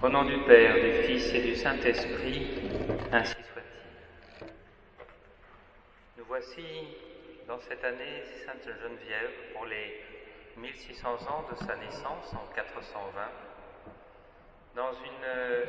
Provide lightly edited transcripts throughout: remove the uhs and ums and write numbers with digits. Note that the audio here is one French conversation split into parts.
Au nom du Père, du Fils et du Saint-Esprit, ainsi soit-il. Nous voici dans cette année Sainte Geneviève pour les 1600 ans de sa naissance en 420, dans une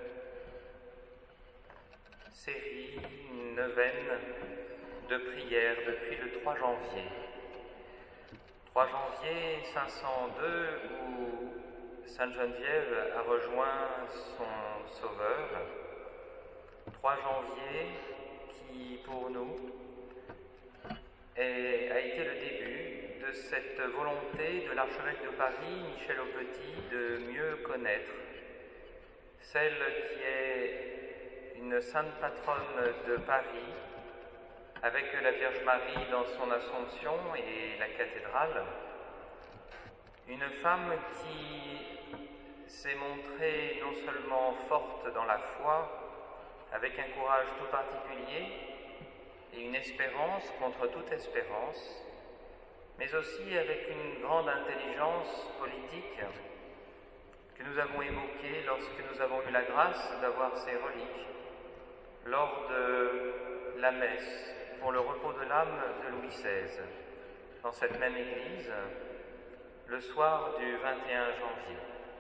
série, une neuvaine de prières depuis le 3 janvier. 3 janvier 502 où Sainte Geneviève a rejoint son Sauveur. 3 janvier qui, pour nous, a été le début de cette volonté de l'archevêque de Paris, Michel Aupetit, de mieux connaître celle qui est une sainte patronne de Paris, avec la Vierge Marie dans son Assomption et la cathédrale, une femme qui s'est montrée non seulement forte dans la foi, avec un courage tout particulier et une espérance contre toute espérance, mais aussi avec une grande intelligence politique que nous avons évoquée lorsque nous avons eu la grâce d'avoir ces reliques lors de la messe pour le repos de l'âme de Louis XVI, dans cette même église, le soir du 21 janvier.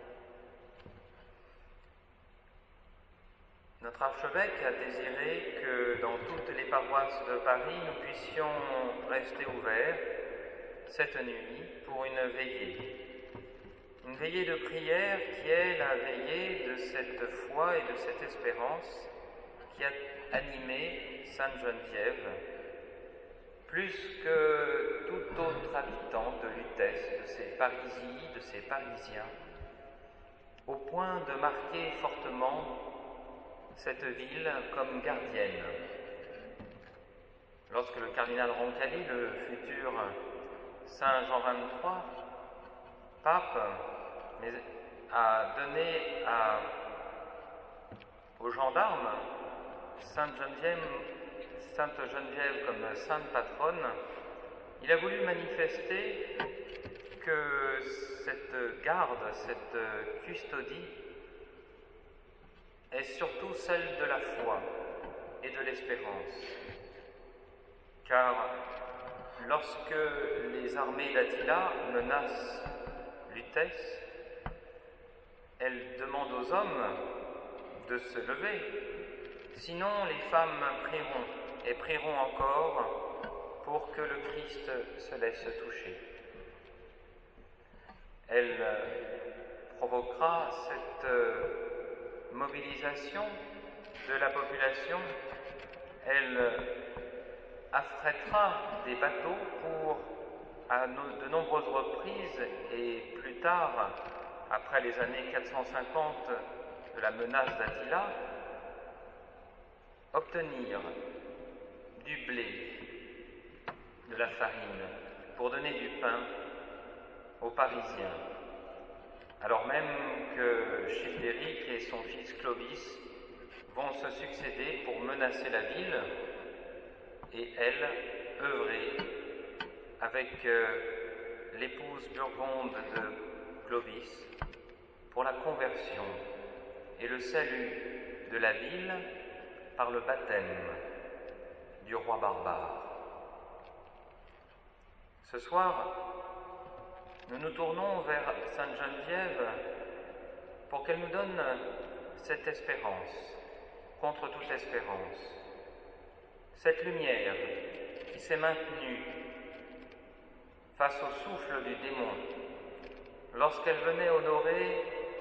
Notre archevêque a désiré que dans toutes les paroisses de Paris, nous puissions rester ouverts cette nuit pour une veillée de prière qui est la veillée de cette foi et de cette espérance qui a animé Sainte Geneviève, plus que tout autre habitant de Lutèce, de ses Parisies, de ses Parisiens, au point de marquer fortement cette ville comme gardienne. Lorsque le cardinal Roncalli, le futur Saint Jean XXIII, pape, a donné aux gendarmes Sainte Geneviève comme sainte patronne, il a voulu manifester que cette garde, cette custodie est surtout celle de la foi et de l'espérance. Car lorsque les armées d'Attila menacent Lutèce, elles demandent aux hommes de se lever, sinon les femmes prieront et prieront encore pour que le Christ se laisse toucher. Elle provoquera cette mobilisation de la population, elle affrètera des bateaux pour, à de nombreuses reprises et plus tard, après les années 450 de la menace d'Attila, obtenir du blé, de la farine, pour donner du pain aux Parisiens. Alors même que Childéric et son fils Clovis vont se succéder pour menacer la ville et elle œuvrer avec l'épouse burgonde de Clovis pour la conversion et le salut de la ville par le baptême du roi barbare. Ce soir, nous nous tournons vers Sainte Geneviève pour qu'elle nous donne cette espérance, contre toute espérance, cette lumière qui s'est maintenue face au souffle du démon lorsqu'elle venait honorer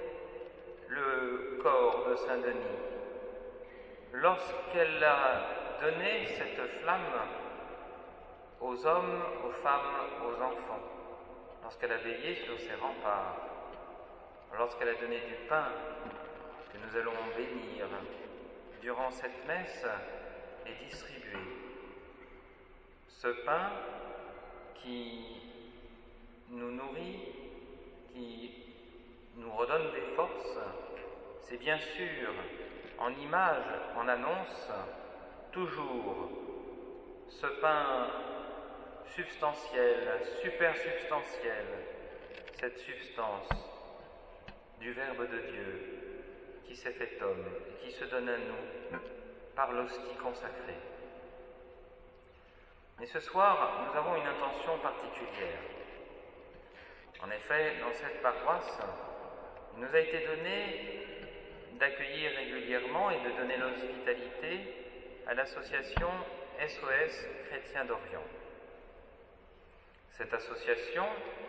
le corps de Saint-Denis, lorsqu'elle a donné cette flamme aux hommes, aux femmes, aux enfants, lorsqu'elle a veillé sur ses remparts, lorsqu'elle a donné du pain que nous allons bénir durant cette messe et distribuer. Ce pain qui nous nourrit, qui nous redonne des forces, c'est bien sûr en image, en annonce, toujours ce pain substantiel, supersubstantiel, cette substance du Verbe de Dieu qui s'est fait homme et qui se donne à nous par l'hostie consacrée. Mais ce soir, nous avons une intention particulière. En effet, dans cette paroisse, il nous a été donné d'accueillir régulièrement et de donner l'hospitalité à l'association SOS Chrétiens d'Orient. Cette association,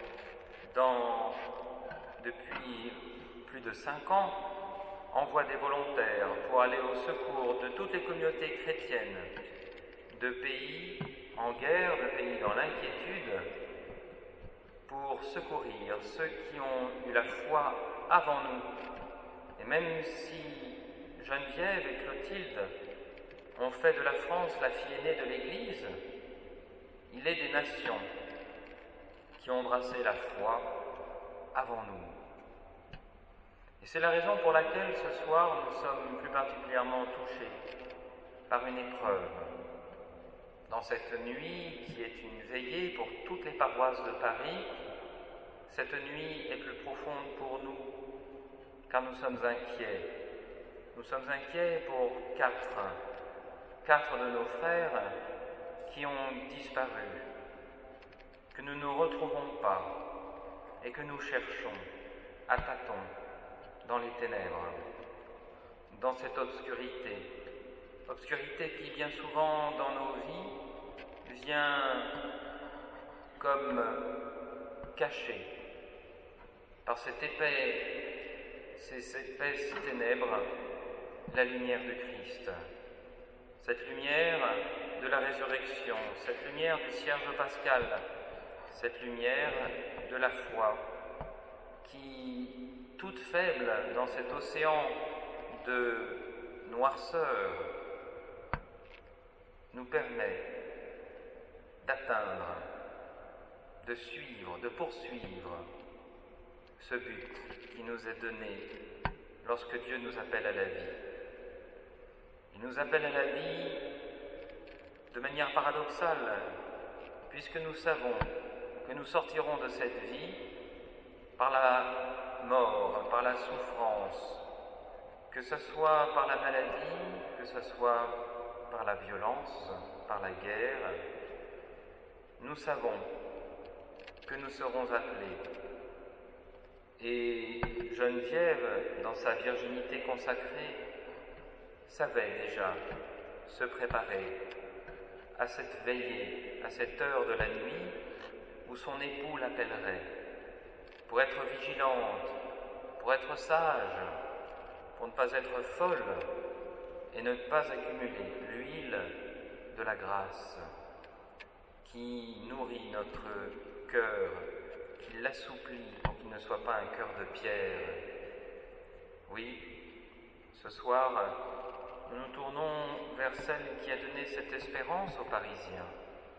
depuis plus de 5 ans, envoie des volontaires pour aller au secours de toutes les communautés chrétiennes de pays en guerre, de pays dans l'inquiétude, pour secourir ceux qui ont eu la foi avant nous. Et même si Geneviève et Clotilde ont fait de la France la fille aînée de l'Église, il est des nations qui ont embrassé la foi avant nous. Et c'est la raison pour laquelle ce soir nous sommes plus particulièrement touchés par une épreuve. Dans cette nuit qui est une veillée pour toutes les paroisses de Paris, cette nuit est plus profonde pour nous, car nous sommes inquiets. Nous sommes inquiets pour quatre de nos frères qui ont disparu, que nous ne retrouvons pas et que nous cherchons à tâtons dans les ténèbres, dans cette obscurité qui bien souvent dans nos vies vient comme cachée par ces épaisses ténèbres, la lumière du Christ, cette lumière de la résurrection, cette lumière du cierge pascal, cette lumière de la foi qui, toute faible dans cet océan de noirceur, nous permet d'atteindre, de suivre, de poursuivre ce but qui nous est donné lorsque Dieu nous appelle à la vie. Il nous appelle à la vie de manière paradoxale, puisque nous savons que nous sortirons de cette vie par la mort, par la souffrance, que ce soit par la maladie, que ce soit par la violence, par la guerre. Nous savons que nous serons appelés. Et Geneviève, dans sa virginité consacrée, savait déjà se préparer à cette veillée, à cette heure de la nuit où son époux l'appellerait, pour être vigilante, pour être sage, pour ne pas être folle et ne pas accumuler l'huile de la grâce qui nourrit notre cœur, qui l'assouplit pour qu'il ne soit pas un cœur de pierre. Oui, ce soir, nous nous tournons vers celle qui a donné cette espérance aux Parisiens.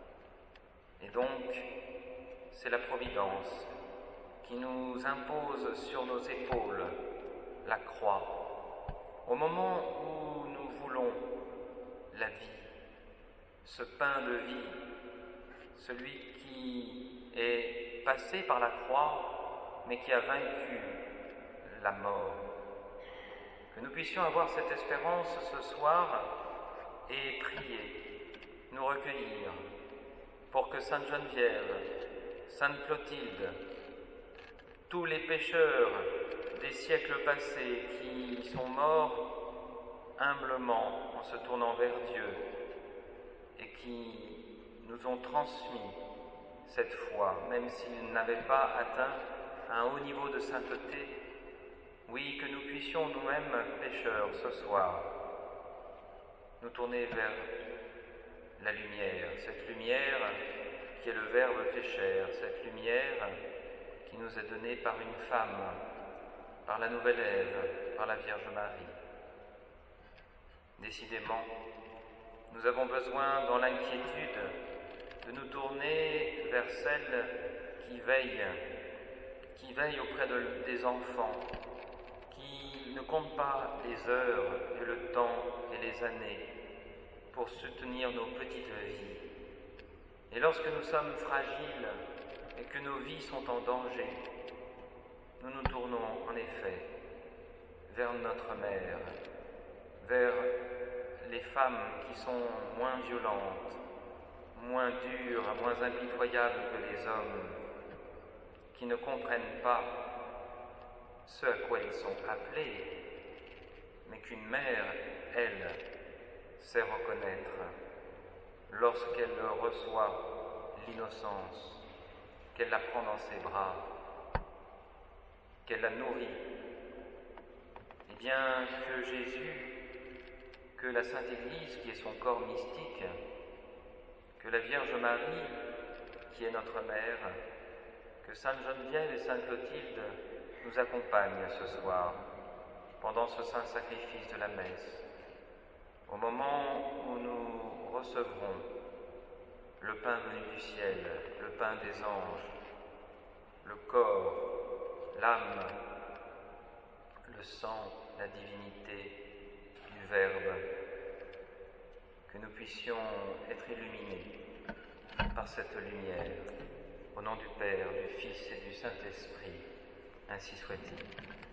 Et donc, c'est la Providence qui nous impose sur nos épaules la croix. Au moment où nous voulons la vie, ce pain de vie, celui qui est passé par la croix, mais qui a vaincu la mort. Que nous puissions avoir cette espérance ce soir et prier, nous recueillir, pour que Sainte Geneviève, Sainte Clotilde, tous les pécheurs des siècles passés qui sont morts humblement en se tournant vers Dieu et qui nous ont transmis cette foi, même s'ils n'avaient pas atteint un haut niveau de sainteté, oui, que nous puissions nous-mêmes, pécheurs, ce soir, nous tourner vers la lumière, cette lumière qui est le Verbe fait chair, cette lumière qui nous est donnée par une femme, par la nouvelle Ève, par la Vierge Marie. Décidément, nous avons besoin, dans l'inquiétude, de nous tourner vers celle qui veille auprès des enfants, qui ne compte pas les heures et le temps et les années pour soutenir nos petites vies. Et lorsque nous sommes fragiles et que nos vies sont en danger, nous nous tournons en effet vers notre mère, vers les femmes qui sont moins violentes, moins dures, moins impitoyables que les hommes, qui ne comprennent pas ce à quoi ils sont appelés, mais qu'une mère, elle, sait reconnaître lorsqu'elle reçoit l'innocence, qu'elle la prend dans ses bras, qu'elle la nourrit. Eh bien, que Jésus, que la Sainte Église, qui est son corps mystique, que la Vierge Marie, qui est notre mère, que Sainte Geneviève et Sainte Clotilde nous accompagnent ce soir pendant ce saint sacrifice de la messe, au moment où nous recevrons le pain venu du ciel, le pain des anges, le corps, l'âme, le sang, la divinité du Verbe, que nous puissions être illuminés par cette lumière, au nom du Père, du Fils et du Saint-Esprit, ainsi soit-il.